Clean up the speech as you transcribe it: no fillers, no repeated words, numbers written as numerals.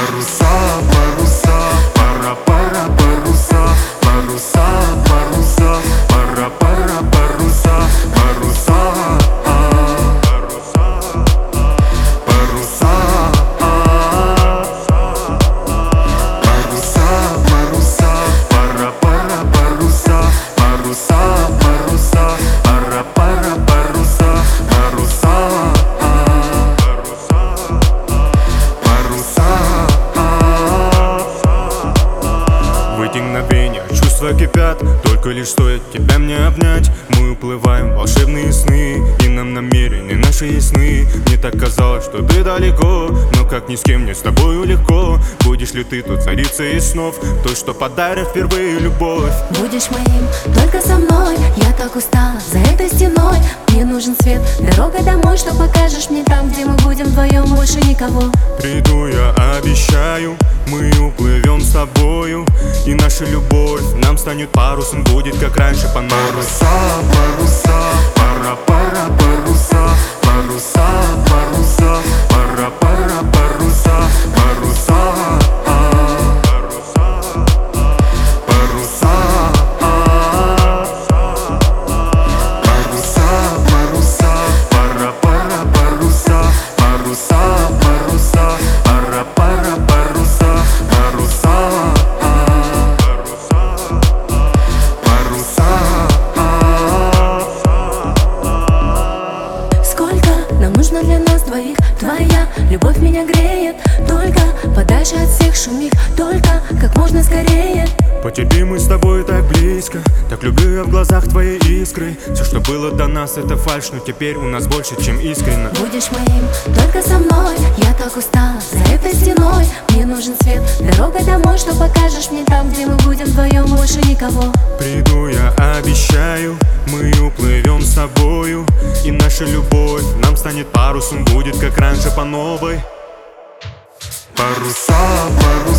Паруса, паруса, пара, пара, паруса. Паруса, паруса, пара, пара, паруса. Паруса, паруса, паруса, паруса, пара, пара, паруса. Паруса, паруса, пара, пара, паруса. Паруса, паруса. В эти мгновения чувства кипят, только лишь стоит тебя мне обнять. Мы уплываем в волшебные сны, и нам намерены наши ясны. Мне так казалось, что ты далеко, но как ни с кем мне с тобою легко. Будешь ли ты тут царицей из снов, той, что подарит впервые любовь? Будешь моим только со мной. Я так устала за этой стеной. Мне нужен свет, дорога домой, что покажешь мне там, где мы будем вдвоем, больше никого. Приду, я обещаю, мы уплывем с тобою, и наша любовь нам станет парусом, будет как раньше по новой. Паруса, паруса, пара, пара, паруса. Паруса, паруса, пара, пара, паруса. Паруса, паруса, паруса, паруса, пара, пара, паруса. Паруса, паруса, пара, пара, паруса. Паруса, паруса. Сколько нам нужно для нас двоих? Твоя любовь меня греет. Только подальше от всех шумих, только как можно скорее. По тебе мы с тобой так близко, так люблю я в глазах твоей искры. Все, что было до нас, это фальшь, но теперь у нас больше, чем искренно. Будешь моим только со мной. Я так устала за этой стеной. Мне нужен свет, дорога домой, что покажешь мне там, где мы будем вдвоем, больше никого. Приду, я обещаю, мы уплывем с тобою, и наша любовь нам станет парусом, будет как раньше по новой. Паруса, паруса.